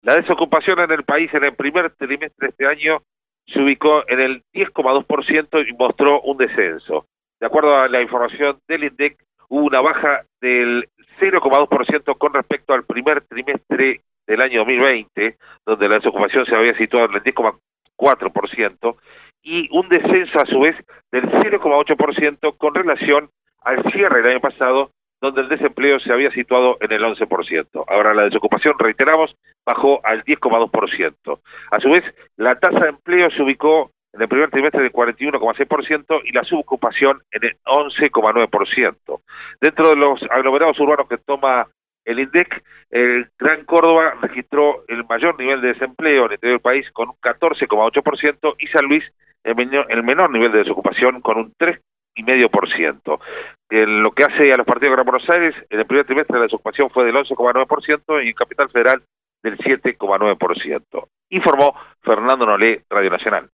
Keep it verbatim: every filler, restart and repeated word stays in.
La desocupación en el país en el primer trimestre de este año se ubicó en el diez coma dos por ciento y mostró un descenso. De acuerdo a la información del INDEC, hubo una baja del cero coma dos por ciento con respecto al primer trimestre del año dos mil veinte, donde la desocupación se había situado en el diez coma cuatro por ciento, y un descenso a su vez del cero coma ocho por ciento con relación al cierre del año pasado, donde el desempleo se había situado en el once por ciento. Ahora la desocupación, reiteramos, bajó al diez coma dos por ciento. A su vez, la tasa de empleo se ubicó en el primer trimestre del cuarenta y uno coma seis por ciento y la subocupación en el once coma nueve por ciento. Dentro de los aglomerados urbanos que toma el INDEC, el Gran Córdoba registró el mayor nivel de desempleo en el interior del país con un catorce coma ocho por ciento y San Luis el menor, el menor nivel de desocupación con un tres coma cinco por ciento. En lo que hace a los partidos de Gran Buenos Aires, en el primer trimestre la desocupación fue del once coma nueve por ciento y en Capital Federal del siete coma nueve por ciento. Informó Fernando Nolé, Radio Nacional.